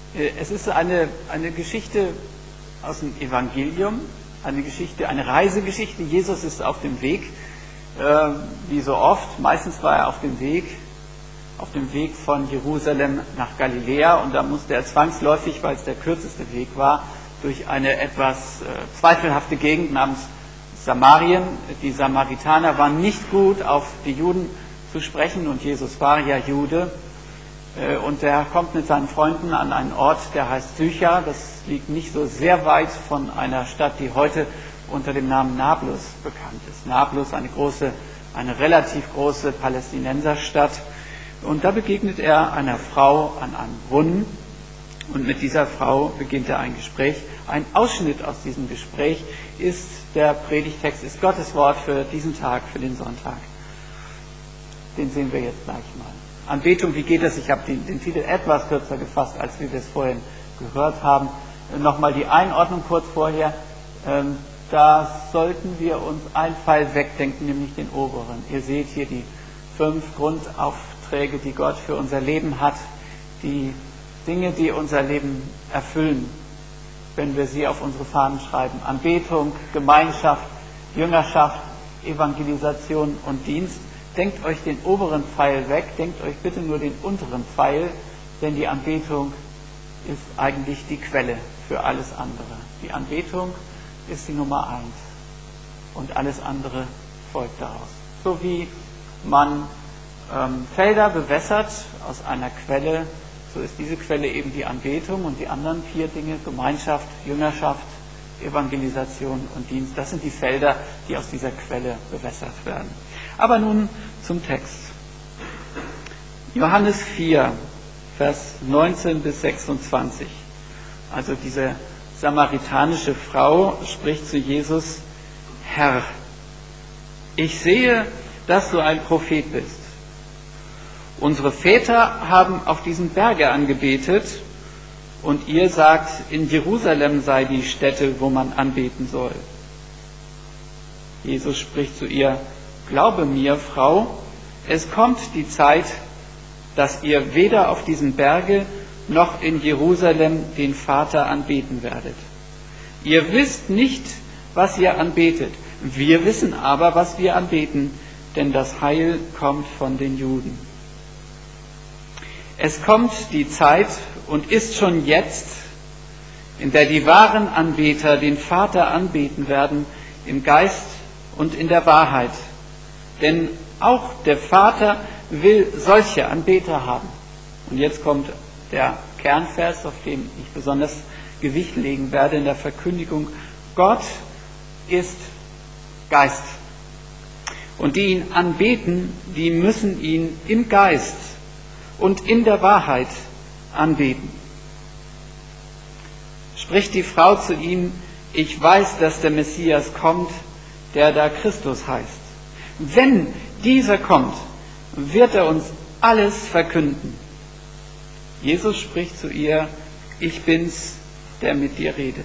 Es ist eine Geschichte aus dem Evangelium, eine Reisegeschichte. Jesus ist auf dem Weg, wie so oft. Meistens war er auf dem Weg von Jerusalem nach Galiläa, und da musste er zwangsläufig, weil es der kürzeste Weg war, durch eine etwas zweifelhafte Gegend namens Samarien. Die Samaritaner waren nicht gut auf die Juden zu sprechen, und Jesus war ja Jude. Und er kommt mit seinen Freunden an einen Ort, der heißt Sychar. Das liegt nicht so sehr weit von einer Stadt, die heute unter dem Namen Nablus bekannt ist. Nablus, eine relativ große Palästinenserstadt. Und da begegnet er einer Frau an einem Brunnen, und mit dieser Frau beginnt er ein Gespräch. Ein Ausschnitt aus diesem Gespräch ist der Predigtext, ist Gottes Wort für diesen Tag, für den Sonntag. Den sehen wir jetzt gleich mal. Anbetung, wie geht das? Ich habe den Titel etwas kürzer gefasst, als wir das vorhin gehört haben. Nochmal die Einordnung kurz vorher. Da sollten wir uns einen Pfeil wegdenken, nämlich den oberen. Ihr seht hier die 5 Grundaufträge, die Gott für unser Leben hat, die Dinge, die unser Leben erfüllen, wenn wir sie auf unsere Fahnen schreiben. Anbetung, Gemeinschaft, Jüngerschaft, Evangelisation und Dienst. Denkt euch den oberen Pfeil weg, denkt euch bitte nur den unteren Pfeil, denn die Anbetung ist eigentlich die Quelle für alles andere. Die Anbetung ist die Nummer 1 und alles andere folgt daraus. So wie man Felder bewässert aus einer Quelle, so ist diese Quelle eben die Anbetung, und die anderen 4 Dinge, Gemeinschaft, Jüngerschaft, Evangelisation und Dienst, das sind die Felder, die aus dieser Quelle bewässert werden. Aber nun zum Text. Johannes 4, Vers 19 bis 26. Also diese samaritanische Frau spricht zu Jesus: Herr, ich sehe, dass du ein Prophet bist. Unsere Väter haben auf diesem Berge angebetet, und ihr sagt, in Jerusalem sei die Stätte, wo man anbeten soll. Jesus spricht zu ihr: Glaube mir, Frau, es kommt die Zeit, dass ihr weder auf diesem Berge noch in Jerusalem den Vater anbeten werdet. Ihr wisst nicht, was ihr anbetet. Wir wissen aber, was wir anbeten, denn das Heil kommt von den Juden. Es kommt die Zeit und ist schon jetzt, in der die wahren Anbeter den Vater anbeten werden, im Geist und in der Wahrheit. Denn auch der Vater will solche Anbeter haben. Und jetzt kommt der Kernvers, auf den ich besonders Gewicht legen werde in der Verkündigung. Gott ist Geist. Und die ihn anbeten, die müssen ihn im Geist und in der Wahrheit anbeten. Spricht die Frau zu ihm: Ich weiß, dass der Messias kommt, der da Christus heißt. Wenn dieser kommt, wird er uns alles verkünden. Jesus spricht zu ihr: Ich bin's, der mit dir redet.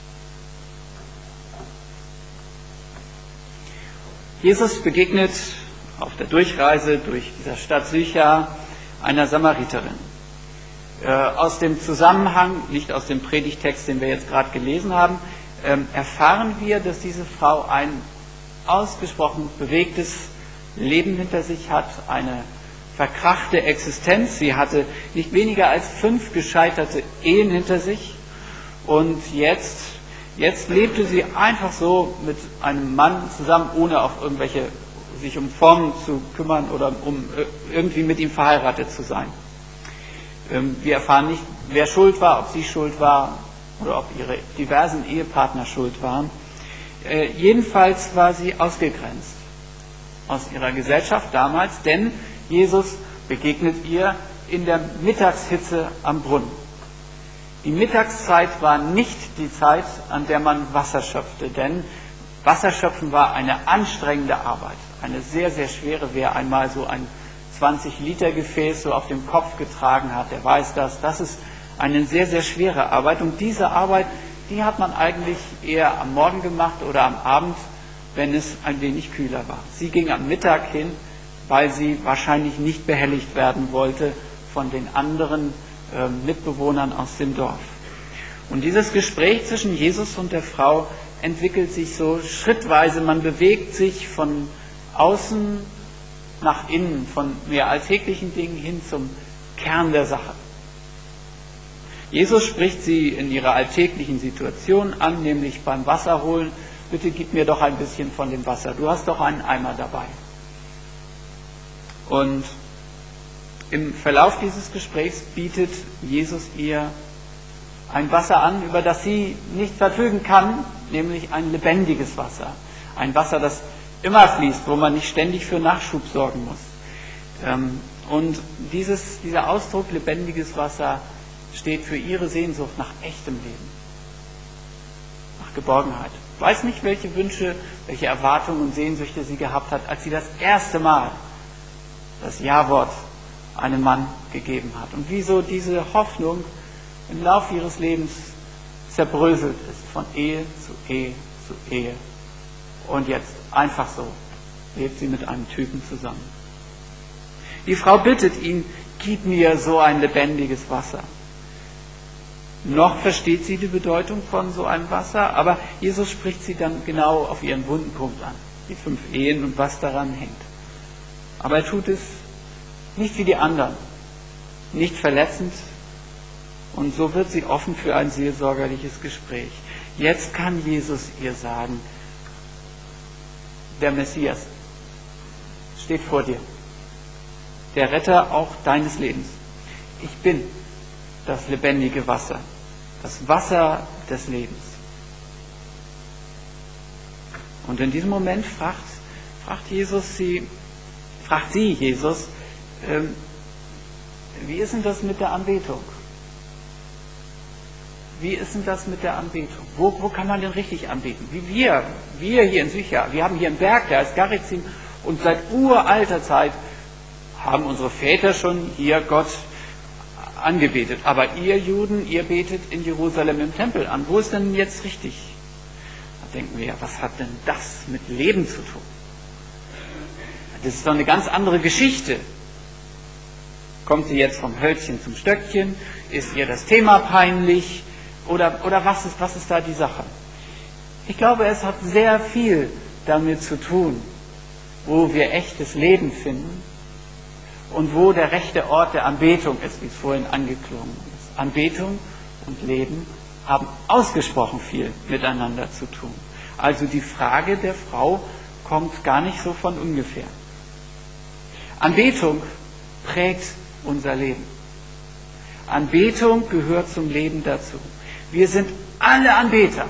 Jesus begegnet auf der Durchreise durch diese Stadt Sychar einer Samariterin. Aus dem Zusammenhang, nicht aus dem Predigtext, den wir jetzt gerade gelesen haben, erfahren wir, dass diese Frau ein ausgesprochen bewegtes Leben hinter sich hat, eine verkrachte Existenz. Sie hatte nicht weniger als 5 gescheiterte Ehen hinter sich, und jetzt lebte sie einfach so mit einem Mann zusammen, ohne auf sich um Formen zu kümmern oder um irgendwie mit ihm verheiratet zu sein. Wir erfahren nicht, wer schuld war, ob sie schuld war oder ob ihre diversen Ehepartner schuld waren. Jedenfalls war sie ausgegrenzt aus ihrer Gesellschaft damals, denn Jesus begegnet ihr in der Mittagshitze am Brunnen. Die Mittagszeit war nicht die Zeit, an der man Wasser schöpfte, denn Wasserschöpfen war eine anstrengende Arbeit, eine sehr, sehr schwere. Wer einmal so ein 20-Liter-Gefäß so auf dem Kopf getragen hat, der weiß das. Das ist eine sehr, sehr schwere Arbeit, und diese Arbeit, die hat man eigentlich eher am Morgen gemacht oder am Abend, wenn es ein wenig kühler war. Sie ging am Mittag hin, weil sie wahrscheinlich nicht behelligt werden wollte von den anderen Mitbewohnern aus dem Dorf. Und dieses Gespräch zwischen Jesus und der Frau entwickelt sich so schrittweise. Man bewegt sich von außen nach innen, von mehr alltäglichen Dingen hin zum Kern der Sache. Jesus spricht sie in ihrer alltäglichen Situation an, nämlich beim Wasserholen. Bitte gib mir doch ein bisschen von dem Wasser. Du hast doch einen Eimer dabei. Und im Verlauf dieses Gesprächs bietet Jesus ihr ein Wasser an, über das sie nicht verfügen kann, nämlich ein lebendiges Wasser. Ein Wasser, das immer fließt, wo man nicht ständig für Nachschub sorgen muss. Und dieser Ausdruck lebendiges Wasser steht für ihre Sehnsucht nach echtem Leben, nach Geborgenheit. Ich weiß nicht, welche Wünsche, welche Erwartungen und Sehnsüchte sie gehabt hat, als sie das erste Mal das Ja-Wort einem Mann gegeben hat. Und wieso diese Hoffnung im Laufe ihres Lebens zerbröselt ist, von Ehe zu Ehe zu Ehe. Und jetzt einfach so lebt sie mit einem Typen zusammen. Die Frau bittet ihn, gib mir so ein lebendiges Wasser. Noch versteht sie die Bedeutung von so einem Wasser, aber Jesus spricht sie dann genau auf ihren wunden Punkt an, die 5 Ehen und was daran hängt. Aber er tut es nicht wie die anderen, nicht verletzend, und so wird sie offen für ein seelsorgerliches Gespräch. Jetzt kann Jesus ihr sagen, der Messias steht vor dir, der Retter auch deines Lebens. Ich bin das lebendige Wasser, das Wasser des Lebens. Und in diesem Moment fragt sie Jesus, wie ist denn das mit der Anbetung? Wie ist denn das mit der Anbetung? Wo kann man denn richtig anbeten? Wie wir hier in Sycha, wir haben hier einen Berg, der heißt Garizim, und seit uralter Zeit haben unsere Väter schon hier Gott angebetet. Aber ihr Juden, ihr betet in Jerusalem im Tempel an. Wo ist denn jetzt richtig? Da denken wir ja, was hat denn das mit Leben zu tun? Das ist doch eine ganz andere Geschichte. Kommt sie jetzt vom Hölzchen zum Stöckchen? Ist ihr das Thema peinlich? Oder was ist da die Sache? Ich glaube, es hat sehr viel damit zu tun, wo wir echtes Leben finden und wo der rechte Ort der Anbetung ist, wie es vorhin angeklungen ist. Anbetung und Leben haben ausgesprochen viel miteinander zu tun. Also die Frage der Frau kommt gar nicht so von ungefähr. Anbetung prägt unser Leben. Anbetung gehört zum Leben dazu. Wir sind alle Anbeter.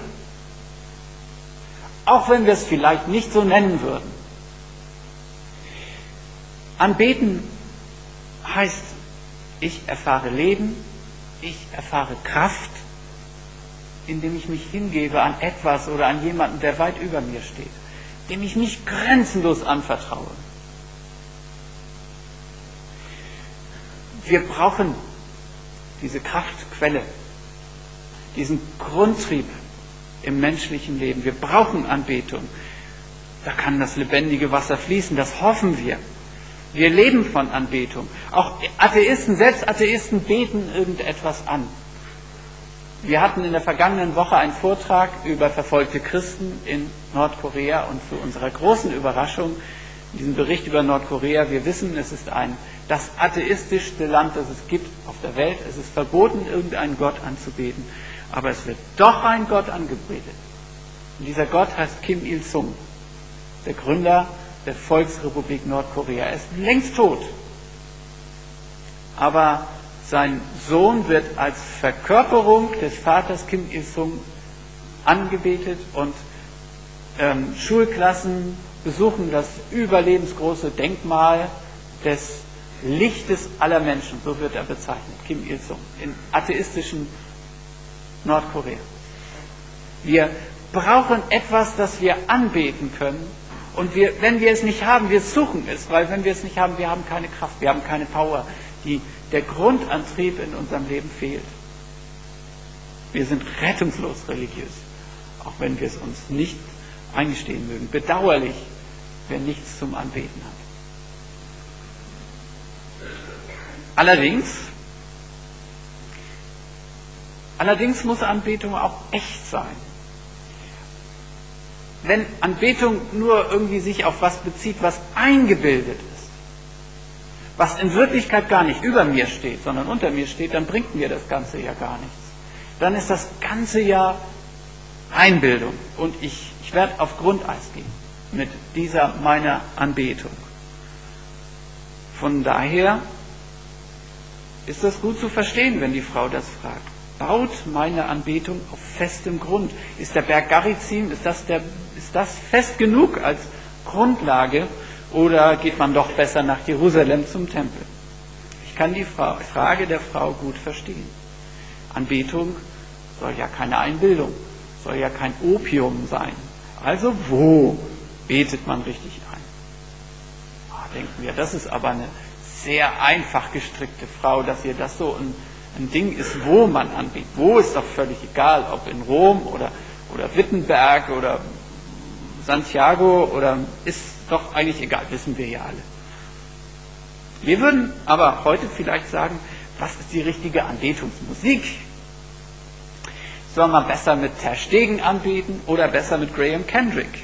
Auch wenn wir es vielleicht nicht so nennen würden. Anbeten heißt, ich erfahre Leben, ich erfahre Kraft, indem ich mich hingebe an etwas oder an jemanden, der weit über mir steht, dem ich mich grenzenlos anvertraue. Wir brauchen diese Kraftquelle, diesen Grundtrieb im menschlichen Leben. Wir brauchen Anbetung. Da kann das lebendige Wasser fließen, das hoffen wir. Wir leben von Anbetung. Auch Atheisten, selbst Atheisten beten irgendetwas an. Wir hatten in der vergangenen Woche einen Vortrag über verfolgte Christen in Nordkorea und zu unserer großen Überraschung, diesen Bericht über Nordkorea, wir wissen, es ist das atheistischste Land, das es gibt auf der Welt. Es ist verboten, irgendeinen Gott anzubeten. Aber es wird doch ein Gott angebetet. Und dieser Gott heißt Kim Il-sung, der Gründer der Volksrepublik Nordkorea. Er ist längst tot. Aber sein Sohn wird als Verkörperung des Vaters Kim Il-sung angebetet und Schulklassen besuchen das überlebensgroße Denkmal des Lichtes aller Menschen, so wird er bezeichnet, Kim Il-sung, in atheistischen Nordkorea. Wir brauchen etwas, das wir anbeten können, und wenn wir es nicht haben, wir suchen es, weil wenn wir es nicht haben, wir haben keine Kraft, wir haben keine Power, der Grundantrieb in unserem Leben fehlt. Wir sind rettungslos religiös, auch wenn wir es uns nicht eingestehen mögen. Bedauerlich, wer nichts zum Anbeten hat. Allerdings muss Anbetung auch echt sein. Wenn Anbetung nur irgendwie sich auf was bezieht, was eingebildet ist, was in Wirklichkeit gar nicht über mir steht, sondern unter mir steht, dann bringt mir das Ganze ja gar nichts. Dann ist das Ganze ja Einbildung und ich werde auf Grundeis gehen mit dieser meiner Anbetung. Von daher ist das gut zu verstehen, wenn die Frau das fragt. Baut meine Anbetung auf festem Grund? Ist der Berg Garizim, ist das fest genug als Grundlage oder geht man doch besser nach Jerusalem zum Tempel? Ich kann die Frage der Frau gut verstehen. Anbetung soll ja keine Einbildung, soll ja kein Opium sein. Also wo betet man richtig ein? Denken wir, das ist aber eine sehr einfach gestrickte Frau, dass ihr das so ein Ding ist, wo man anbetet. Wo ist doch völlig egal, ob in Rom oder Wittenberg oder Santiago oder ist doch eigentlich egal, wissen wir ja alle. Wir würden aber heute vielleicht sagen, was ist die richtige Anbetungsmusik? Soll man besser mit Ter Stegen anbeten oder besser mit Graham Kendrick?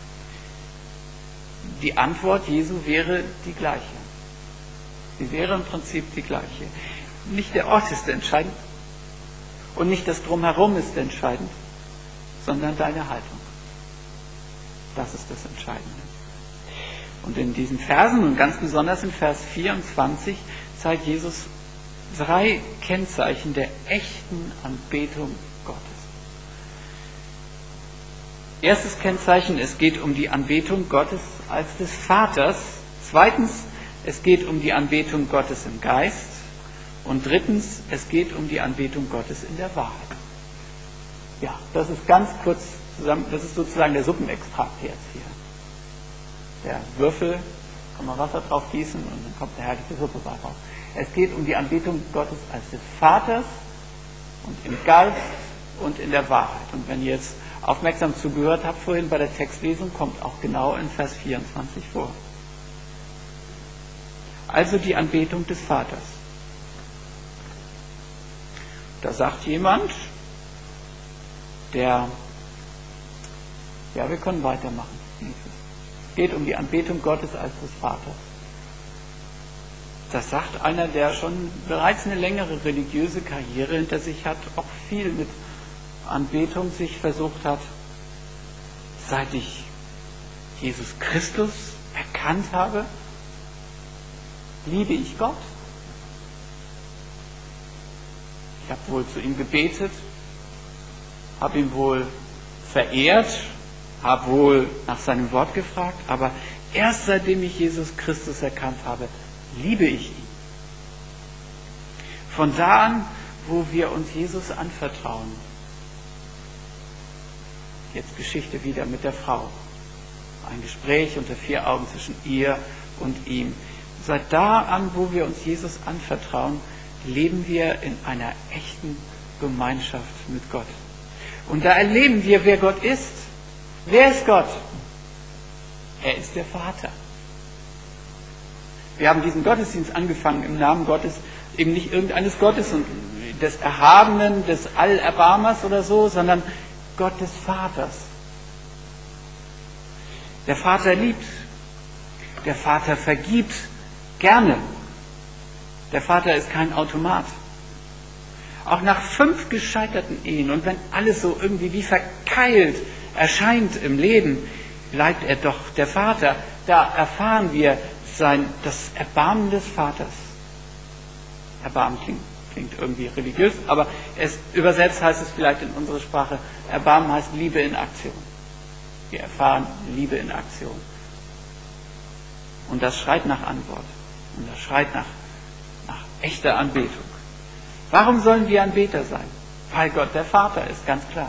Die Antwort Jesu wäre die gleiche. Sie wäre im Prinzip die gleiche. Nicht der Ort ist entscheidend und nicht das Drumherum ist entscheidend, sondern deine Haltung. Das ist das Entscheidende. Und in diesen Versen und ganz besonders in Vers 24 zeigt Jesus 3 Kennzeichen der echten Anbetung Gottes. Erstes Kennzeichen, es geht um die Anbetung Gottes als des Vaters. Zweitens, es geht um die Anbetung Gottes im Geist. Und drittens, es geht um die Anbetung Gottes in der Wahrheit. Ja, das ist ganz kurz zusammen, das ist sozusagen der Suppenextrakt jetzt hier. Der Würfel, kann man Wasser drauf gießen und dann kommt eine herrliche Suppe bei raus. Es geht um die Anbetung Gottes als des Vaters und im Geist und in der Wahrheit. Und wenn ihr jetzt aufmerksam zugehört habt vorhin bei der Textlesung, kommt auch genau in Vers 24 vor. Also die Anbetung des Vaters. Da sagt jemand, wir können weitermachen. Es geht um die Anbetung Gottes als des Vaters. Das sagt einer, der schon bereits eine längere religiöse Karriere hinter sich hat, auch viel mit Anbetung sich versucht hat. Seit ich Jesus Christus erkannt habe, liebe ich Gott. Ich habe wohl zu ihm gebetet, habe ihn wohl verehrt, habe wohl nach seinem Wort gefragt, aber erst seitdem ich Jesus Christus erkannt habe, liebe ich ihn. Von da an, wo wir uns Jesus anvertrauen, jetzt Geschichte wieder mit der Frau, ein Gespräch unter 4 Augen zwischen ihr und ihm. Seit da an, wo wir uns Jesus anvertrauen, leben wir in einer echten Gemeinschaft mit Gott. Und da erleben wir, wer Gott ist. Wer ist Gott? Er ist der Vater. Wir haben diesen Gottesdienst angefangen im Namen Gottes, eben nicht irgendeines Gottes und des Erhabenen, des Allerbarmers oder so, sondern Gott des Vaters. Der Vater liebt. Der Vater vergibt gerne. Der Vater ist kein Automat. Auch nach 5 gescheiterten Ehen und wenn alles so irgendwie wie verkeilt erscheint im Leben, bleibt er doch der Vater. Da erfahren wir das Erbarmen des Vaters. Erbarmen klingt irgendwie religiös, aber übersetzt heißt es vielleicht in unserer Sprache, Erbarmen heißt Liebe in Aktion. Wir erfahren Liebe in Aktion. Und das schreit nach Antwort. Und das schreit nach echter Anbetung. Warum sollen wir Anbeter sein? Weil Gott der Vater ist, ganz klar.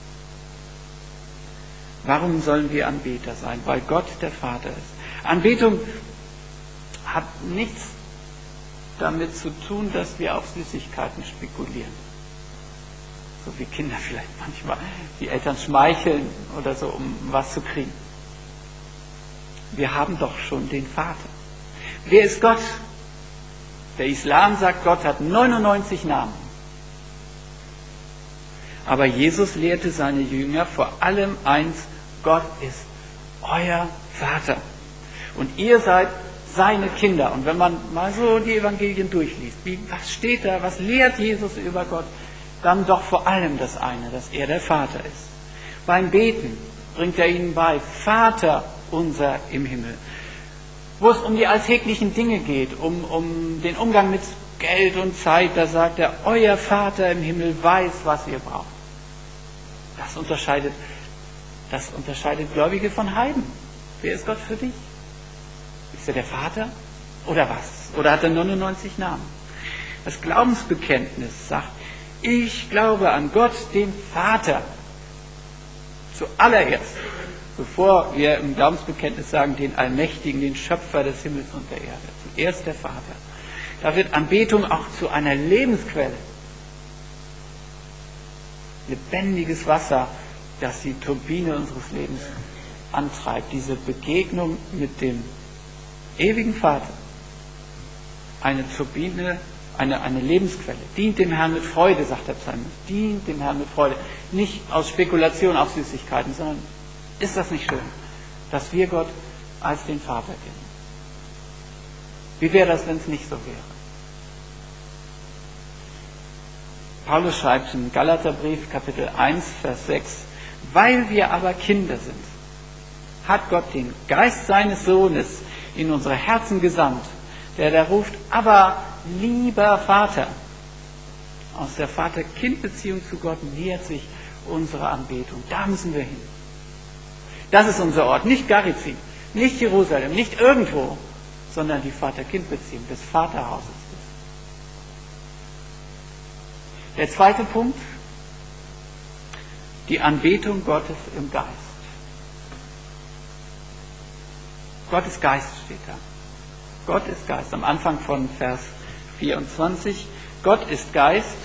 Warum sollen wir Anbeter sein? Weil Gott der Vater ist. Anbetung hat nichts damit zu tun, dass wir auf Süßigkeiten spekulieren. So wie Kinder vielleicht manchmal die Eltern schmeicheln oder so, um was zu kriegen. Wir haben doch schon den Vater. Wer ist Gott? Der Islam sagt, Gott hat 99 Namen. Aber Jesus lehrte seine Jünger vor allem eins: Gott ist euer Vater. Und ihr seid seine Kinder. Und wenn man mal so die Evangelien durchliest, was steht da, was lehrt Jesus über Gott, dann doch vor allem das eine, dass er der Vater ist. Beim Beten bringt er ihnen bei: Vater unser im Himmel. Wo es um die alltäglichen Dinge geht, um den Umgang mit Geld und Zeit, da sagt er: Euer Vater im Himmel weiß, was ihr braucht. Das unterscheidet Gläubige von Heiden. Wer ist Gott für dich? Ist er der Vater oder was? Oder hat er 99 Namen? Das Glaubensbekenntnis sagt: Ich glaube an Gott, den Vater. Zuallererst, bevor wir im Glaubensbekenntnis sagen, den Allmächtigen, den Schöpfer des Himmels und der Erde. Zuerst der Vater. Da wird Anbetung auch zu einer Lebensquelle. Lebendiges Wasser, das die Turbine unseres Lebens antreibt. Diese Begegnung mit dem ewigen Vater. Eine Turbine, eine Lebensquelle. Dient dem Herrn mit Freude, sagt der Psalmist. Dient dem Herrn mit Freude. Nicht aus Spekulation auf Süßigkeiten, sondern ist das nicht schön, dass wir Gott als den Vater kennen? Wie wäre das, wenn es nicht so wäre? Paulus schreibt im Galaterbrief, Kapitel 1, Vers 6: Weil wir aber Kinder sind, hat Gott den Geist seines Sohnes in unsere Herzen gesandt, der da ruft: Aber lieber Vater. Aus der Vater-Kind-Beziehung zu Gott nähert sich unsere Anbetung. Da müssen wir hin. Das ist unser Ort, nicht Garizim, nicht Jerusalem, nicht irgendwo, sondern die Vater-Kind-Beziehung des Vaterhauses. Der zweite Punkt: die Anbetung Gottes im Geist. Gott ist Geist, steht da. Gott ist Geist. Am Anfang von Vers 24. Gott ist Geist,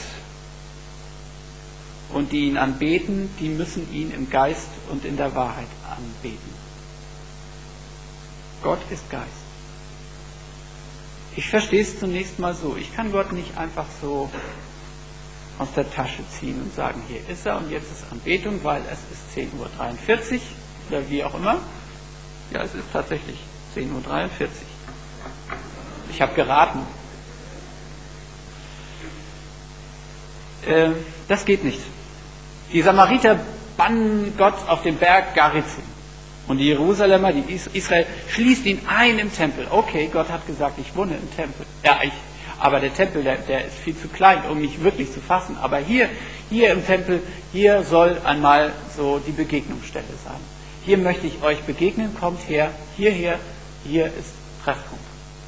und die ihn anbeten, die müssen ihn im Geist und in der Wahrheit anbeten. Gott ist Geist. Ich verstehe es zunächst mal so: Ich kann Gott nicht einfach so aus der Tasche ziehen und sagen, hier ist er und jetzt ist Anbetung, weil es ist 10:43 Uhr oder wie auch immer. Ja, es ist tatsächlich 10:43 Uhr. Ich habe geraten. Das geht nicht. Die Samariter bannen Gott auf dem Berg Garizim. Und die Jerusalemer, die Israel, schließt ihn ein im Tempel. Okay, Gott hat gesagt, ich wohne im Tempel. Ja, aber der Tempel, der ist viel zu klein, um mich wirklich zu fassen. Aber hier im Tempel, hier soll einmal so die Begegnungsstelle sein. Hier möchte ich euch begegnen, kommt her, hierher, hier ist Treffpunkt.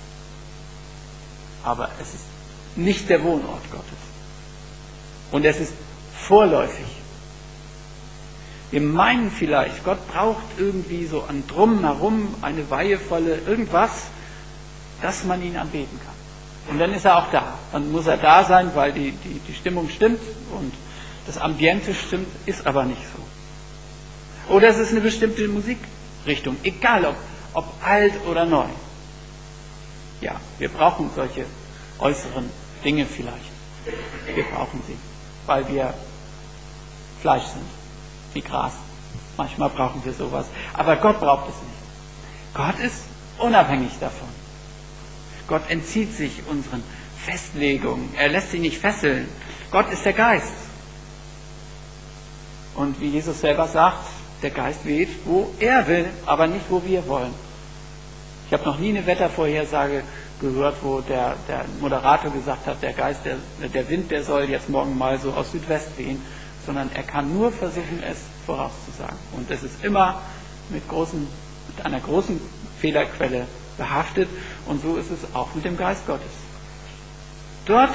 Aber es ist nicht der Wohnort Gottes. Und es ist vorläufig. Wir meinen vielleicht, Gott braucht irgendwie so an Drumherum eine weihevolle irgendwas, dass man ihn anbeten kann. Und dann ist er auch da. Dann muss er da sein, weil die Stimmung stimmt und das Ambiente stimmt, ist aber nicht so. Oder es ist eine bestimmte Musikrichtung, egal ob alt oder neu. Ja, wir brauchen solche äußeren Dinge vielleicht. Wir brauchen sie, weil wir Fleisch sind, wie Gras. Manchmal brauchen wir sowas. Aber Gott braucht es nicht. Gott ist unabhängig davon. Gott entzieht sich unseren Festlegungen. Er lässt sich nicht fesseln. Gott ist der Geist. Und wie Jesus selber sagt, der Geist weht, wo er will, aber nicht, wo wir wollen. Ich habe noch nie eine Wettervorhersage gehört, wo der Moderator gesagt hat, der Wind, der soll jetzt morgen mal so aus Südwest wehen, sondern er kann nur versuchen, es vorauszusagen. Und es ist immer mit einer großen Fehlerquelle behaftet, und so ist es auch mit dem Geist Gottes. Dort,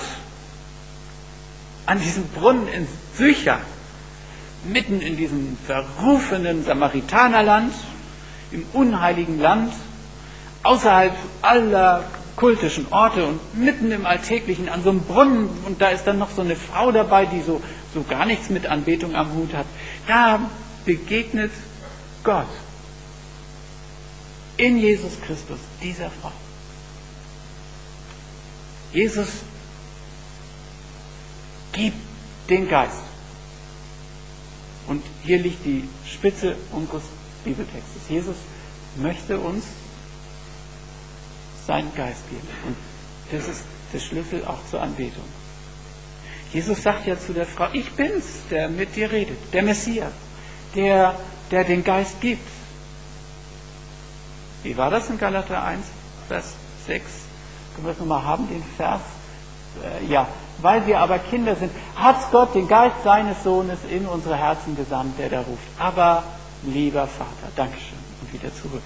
an diesem Brunnen in Sychar, mitten in diesem verrufenen Samaritanerland, im unheiligen Land, außerhalb aller kultischen Orte und mitten im Alltäglichen an so einem Brunnen, und da ist dann noch so eine Frau dabei, die so gar nichts mit Anbetung am Hut hat, da begegnet Gott in Jesus Christus dieser Frau. Jesus gibt den Geist. Und hier liegt die Spitze unseres Bibeltextes. Jesus möchte uns seinen Geist geben. Und das ist der Schlüssel auch zur Anbetung. Jesus sagt ja zu der Frau, ich bin's, der mit dir redet, der Messias, der den Geist gibt. Wie war das in Galater 1, Vers 6? Können wir das nochmal haben, den Vers? Ja, weil wir aber Kinder sind, hat Gott den Geist seines Sohnes in unsere Herzen gesandt, der da ruft. Aber, lieber Vater, Dankeschön. Und wieder zurück.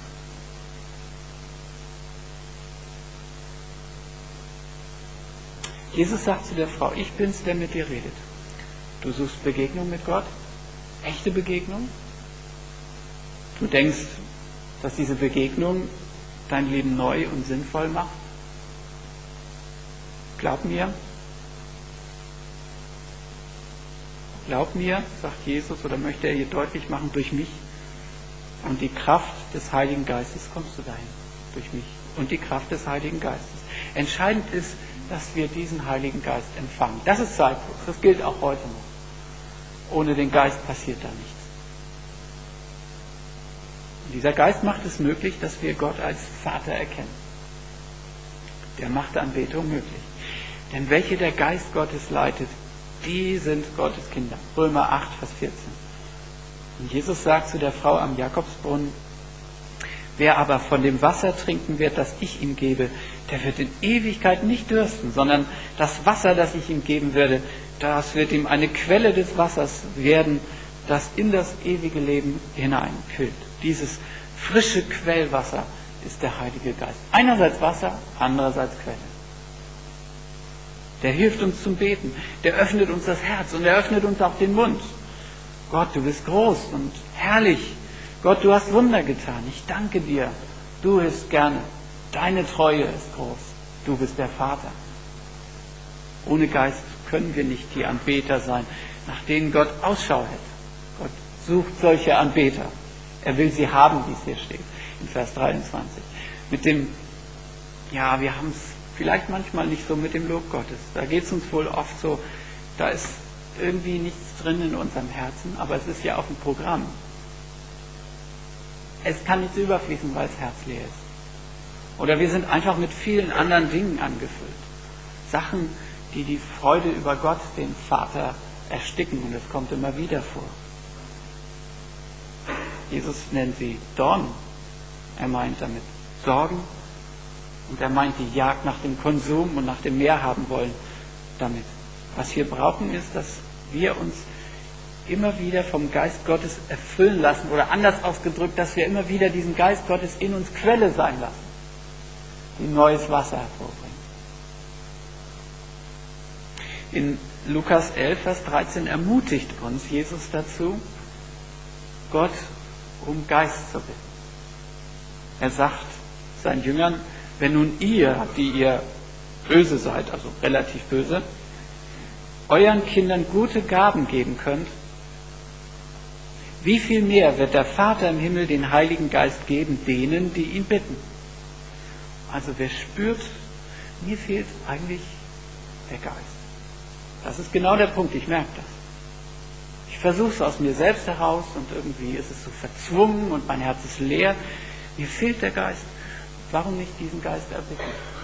Jesus sagt zu der Frau, ich bin's, der mit dir redet. Du suchst Begegnung mit Gott, echte Begegnung. Du denkst, dass diese Begegnung dein Leben neu und sinnvoll macht. Glaub mir, sagt Jesus, oder möchte er hier deutlich machen, durch mich und die Kraft des Heiligen Geistes kommst du dahin. Durch mich und die Kraft des Heiligen Geistes. Entscheidend ist, dass wir diesen Heiligen Geist empfangen. Das ist zeitlos, das gilt auch heute noch. Ohne den Geist passiert da nichts. Und dieser Geist macht es möglich, dass wir Gott als Vater erkennen. Der macht Anbetung möglich. Denn welche der Geist Gottes leitet, die sind Gottes Kinder. Römer 8, Vers 14. Und Jesus sagt zu der Frau am Jakobsbrunnen, wer aber von dem Wasser trinken wird, das ich ihm gebe, der wird in Ewigkeit nicht dürsten, sondern das Wasser, das ich ihm geben werde, das wird ihm eine Quelle des Wassers werden, das in das ewige Leben hineinquillt. Dieses frische Quellwasser ist der Heilige Geist. Einerseits Wasser, andererseits Quelle. Der hilft uns zum Beten, der öffnet uns das Herz und er öffnet uns auch den Mund. Gott, du bist groß und herrlich. Gott, du hast Wunder getan. Ich danke dir. Du bist gerne. Deine Treue ist groß. Du bist der Vater. Ohne Geist können wir nicht die Anbeter sein, nach denen Gott Ausschau hält. Gott sucht solche Anbeter. Er will sie haben, wie es hier steht, in Vers 23. Wir haben es vielleicht manchmal nicht so mit dem Lob Gottes. Da geht es uns wohl oft so, da ist irgendwie nichts drin in unserem Herzen, aber es ist ja auf dem Programm. Es kann nichts überfließen, weil das Herz leer ist. Oder wir sind einfach mit vielen anderen Dingen angefüllt. Sachen, die die Freude über Gott, den Vater, ersticken. Und es kommt immer wieder vor. Jesus nennt sie Dornen. Er meint damit Sorgen. Und er meint die Jagd nach dem Konsum und nach dem Mehr haben wollen damit. Was wir brauchen ist, dass wir uns immer wieder vom Geist Gottes erfüllen lassen oder anders ausgedrückt, dass wir immer wieder diesen Geist Gottes in uns Quelle sein lassen, die neues Wasser hervorbringt. In Lukas 11, Vers 13 ermutigt uns Jesus dazu, Gott um Geist zu bitten. Er sagt seinen Jüngern, wenn nun ihr, die ihr böse seid, also relativ böse, euren Kindern gute Gaben geben könnt, wie viel mehr wird der Vater im Himmel den Heiligen Geist geben, denen, die ihn bitten? Also wer spürt, mir fehlt eigentlich der Geist. Das ist genau der Punkt, ich merke das. Ich versuche es aus mir selbst heraus und irgendwie ist es so verzwungen und mein Herz ist leer. Mir fehlt der Geist. Warum nicht diesen Geist erbitten?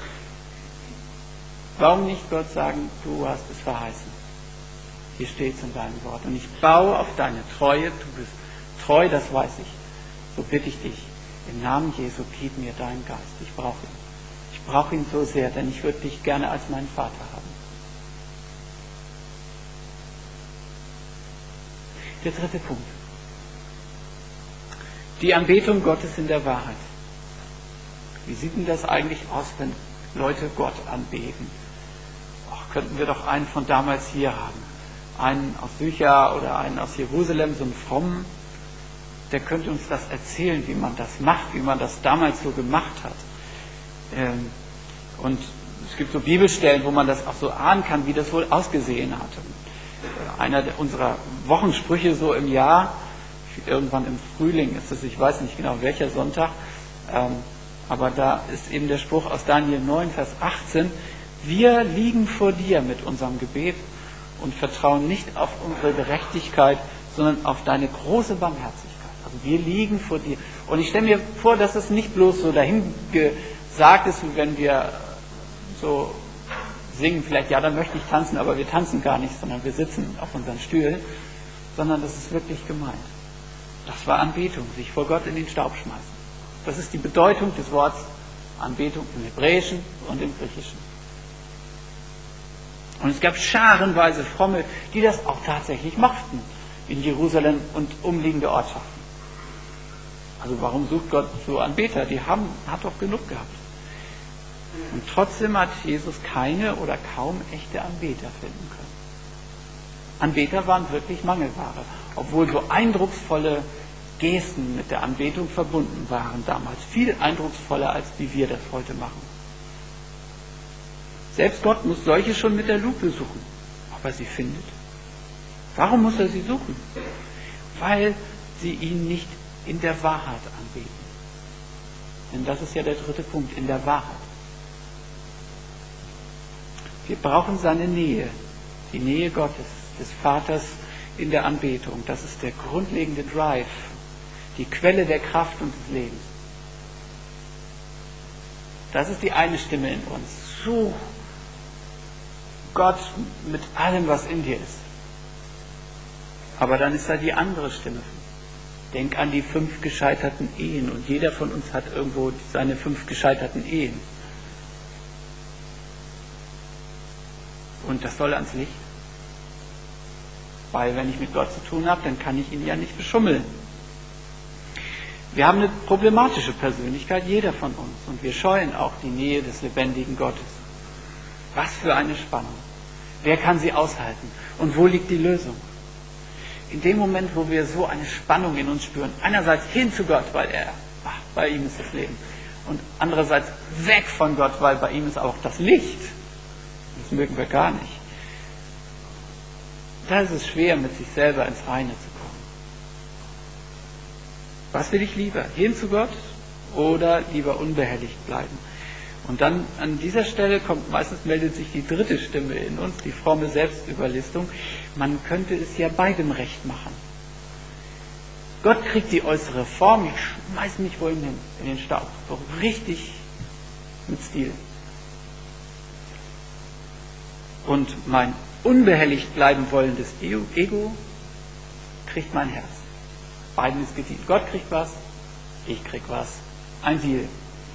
Warum nicht Gott sagen, du hast es verheißen? Hier steht es in deinem Wort. Und ich baue auf deine Treue. Du bist treu, das weiß ich. So bitte ich dich, im Namen Jesu, gib mir deinen Geist. Ich brauche ihn. Ich brauche ihn so sehr, denn ich würde dich gerne als meinen Vater haben. Der dritte Punkt. Die Anbetung Gottes in der Wahrheit. Wie sieht denn das eigentlich aus, wenn Leute Gott anbeten? Könnten wir doch einen von damals hier haben. Einen aus Sycha oder einen aus Jerusalem, so einen frommen, der könnte uns das erzählen, wie man das macht, wie man das damals so gemacht hat. Und es gibt so Bibelstellen, wo man das auch so ahnen kann, wie das wohl ausgesehen hat. Einer unserer Wochensprüche so im Jahr, irgendwann im Frühling ist es, ich weiß nicht genau welcher Sonntag, aber da ist eben der Spruch aus Daniel 9, Vers 18, wir liegen vor dir mit unserem Gebet und vertrauen nicht auf unsere Gerechtigkeit, sondern auf deine große Barmherzigkeit. Also wir liegen vor dir. Und ich stelle mir vor, dass es nicht bloß so dahingesagt ist, wie wenn wir so singen, vielleicht, ja, dann möchte ich tanzen, aber wir tanzen gar nicht, sondern wir sitzen auf unseren Stühlen, sondern das ist wirklich gemeint. Das war Anbetung, sich vor Gott in den Staub schmeißen. Das ist die Bedeutung des Wortes Anbetung im Hebräischen und im Griechischen. Und es gab scharenweise Fromme, die das auch tatsächlich machten in Jerusalem und umliegende Ortschaften. Also warum sucht Gott so Anbeter? Hat doch genug gehabt. Und trotzdem hat Jesus keine oder kaum echte Anbeter finden können. Anbeter waren wirklich Mangelware, obwohl so eindrucksvolle Gesten mit der Anbetung verbunden waren damals. Viel eindrucksvoller, als wie wir das heute machen. Selbst Gott muss solche schon mit der Lupe suchen, ob er sie findet. Warum muss er sie suchen? Weil sie ihn nicht in der Wahrheit anbeten. Denn das ist ja der dritte Punkt, in der Wahrheit. Wir brauchen seine Nähe, die Nähe Gottes, des Vaters in der Anbetung. Das ist der grundlegende Drive, die Quelle der Kraft und des Lebens. Das ist die eine Stimme in uns. Such Gott mit allem, was in dir ist. Aber dann ist da die andere Stimme. Denk an die 5 gescheiterten Ehen. Und jeder von uns hat irgendwo seine 5 gescheiterten Ehen. Und das soll ans Licht. Weil wenn ich mit Gott zu tun habe, dann kann ich ihn ja nicht beschummeln. Wir haben eine problematische Persönlichkeit, jeder von uns. Und wir scheuen auch die Nähe des lebendigen Gottes. Was für eine Spannung. Wer kann sie aushalten? Und wo liegt die Lösung? In dem Moment, wo wir so eine Spannung in uns spüren, einerseits hin zu Gott, weil bei ihm ist das Leben. Und andererseits weg von Gott, weil bei ihm ist auch das Licht. Das mögen wir gar nicht. Da ist es schwer, mit sich selber ins Reine zu kommen. Was will ich lieber? Hin zu Gott oder lieber unbehelligt bleiben? Und dann an dieser Stelle meldet sich die dritte Stimme in uns, die fromme Selbstüberlistung. Man könnte es ja beidem recht machen. Gott kriegt die äußere Form, ich schmeiß mich wohl hin in den Staub. So richtig mit Stil. Und mein unbehelligt bleiben wollendes Ego kriegt mein Herz. Beiden ist gedient. Gott kriegt was, ich krieg was. Ein Deal.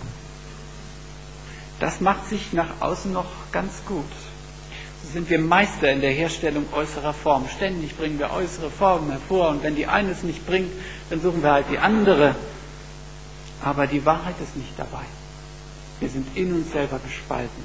Das macht sich nach außen noch ganz gut. So sind wir Meister in der Herstellung äußerer Form. Ständig bringen wir äußere Formen hervor und wenn die eine es nicht bringt, dann suchen wir halt die andere. Aber die Wahrheit ist nicht dabei. Wir sind in uns selber gespalten.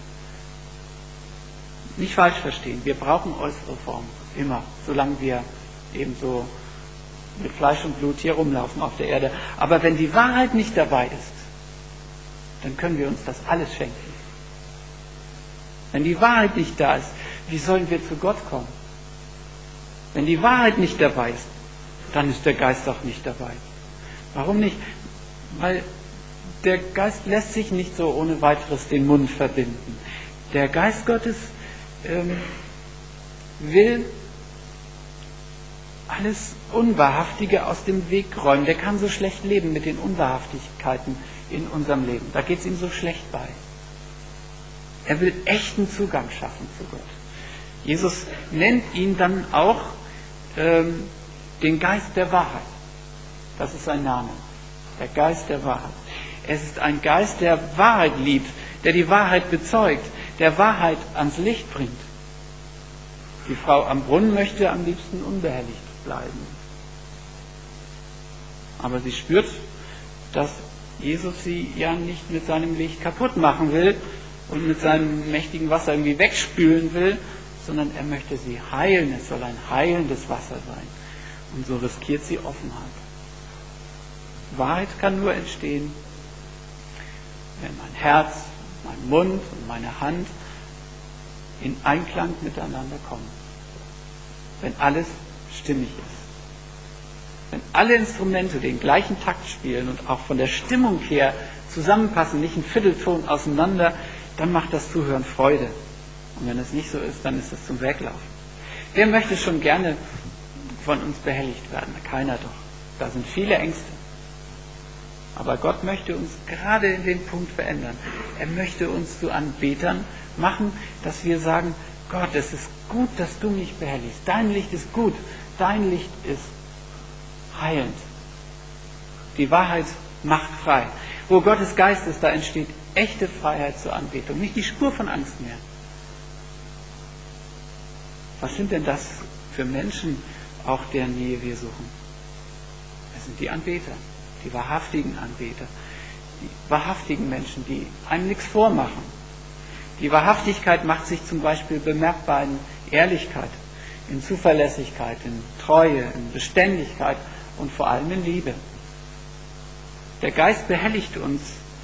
Nicht falsch verstehen, wir brauchen äußere Formen. Immer, solange wir eben so mit Fleisch und Blut hier rumlaufen auf der Erde. Aber wenn die Wahrheit nicht dabei ist, dann können wir uns das alles schenken. Wenn die Wahrheit nicht da ist, wie sollen wir zu Gott kommen? Wenn die Wahrheit nicht dabei ist, dann ist der Geist auch nicht dabei. Warum nicht? Weil der Geist lässt sich nicht so ohne weiteres den Mund verbinden. Der Geist Gottes will alles Unwahrhaftige aus dem Weg räumen. Der kann so schlecht leben mit den Unwahrhaftigkeiten in unserem Leben. Da geht es ihm so schlecht bei. Er will echten Zugang schaffen zu Gott. Jesus nennt ihn dann auch den Geist der Wahrheit. Das ist sein Name. Der Geist der Wahrheit. Es ist ein Geist, der Wahrheit liebt, der die Wahrheit bezeugt, der Wahrheit ans Licht bringt. Die Frau am Brunnen möchte am liebsten unbehelligt bleiben. Aber sie spürt, dass Jesus sie ja nicht mit seinem Licht kaputt machen will und mit seinem mächtigen Wasser irgendwie wegspülen will, sondern er möchte sie heilen. Es soll ein heilendes Wasser sein. Und so riskiert sie Offenheit. Wahrheit kann nur entstehen, wenn mein Herz, mein Mund und meine Hand in Einklang miteinander kommen. Wenn alles stimmig ist. Wenn alle Instrumente den gleichen Takt spielen und auch von der Stimmung her zusammenpassen, nicht ein Viertelton auseinander, dann macht das Zuhören Freude. Und wenn es nicht so ist, dann ist es zum Weglaufen. Wer möchte schon gerne von uns behelligt werden. Keiner doch. Da sind viele Ängste. Aber Gott möchte uns gerade in dem Punkt verändern. Er möchte uns zu Anbetern machen, dass wir sagen, Gott, es ist gut, dass du mich behelligst. Dein Licht ist gut. Dein Licht ist heilend. Die Wahrheit macht frei. Wo Gottes Geist ist, da entsteht echte Freiheit zur Anbetung. Nicht die Spur von Angst mehr. Was sind denn das für Menschen, auch deren Nähe wir suchen? Das sind die Anbeter, die wahrhaftigen Anbeter, die wahrhaftigen Menschen, die einem nichts vormachen. Die Wahrhaftigkeit macht sich zum Beispiel bemerkbar in Ehrlichkeit, in Zuverlässigkeit, in Treue, in Beständigkeit und vor allem in Liebe. Der Geist behelligt uns.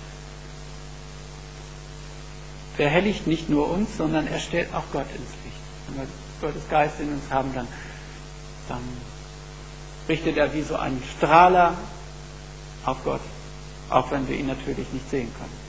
Behelligt nicht nur uns, sondern er stellt auch Gott ins Licht. Wenn wir Gottes Geist in uns haben, dann richtet er wie so ein Strahler auf Gott, auch wenn wir ihn natürlich nicht sehen können.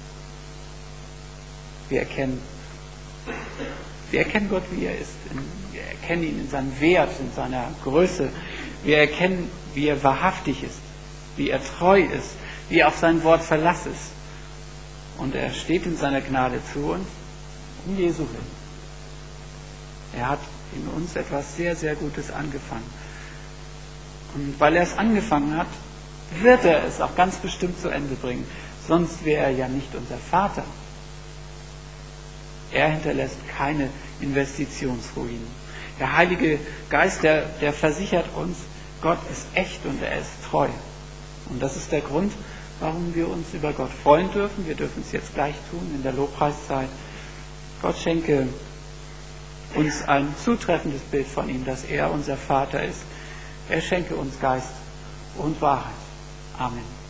Wir erkennen Gott, wie er ist. Wir erkennen ihn in seinem Wert, in seiner Größe. Wir erkennen, wie er wahrhaftig ist, wie er treu ist, wie er auf sein Wort Verlass ist. Und er steht in seiner Gnade zu uns, um Jesu willen. Er hat in uns etwas sehr, sehr Gutes angefangen. Und weil er es angefangen hat, wird er es auch ganz bestimmt zu Ende bringen. Sonst wäre er ja nicht unser Vater. Er hinterlässt keine Investitionsruinen. Der Heilige Geist, der versichert uns, Gott ist echt und er ist treu. Und das ist der Grund, warum wir uns über Gott freuen dürfen. Wir dürfen es jetzt gleich tun in der Lobpreiszeit. Gott schenke uns ein zutreffendes Bild von ihm, dass er unser Vater ist. Er schenke uns Geist und Wahrheit. Amen.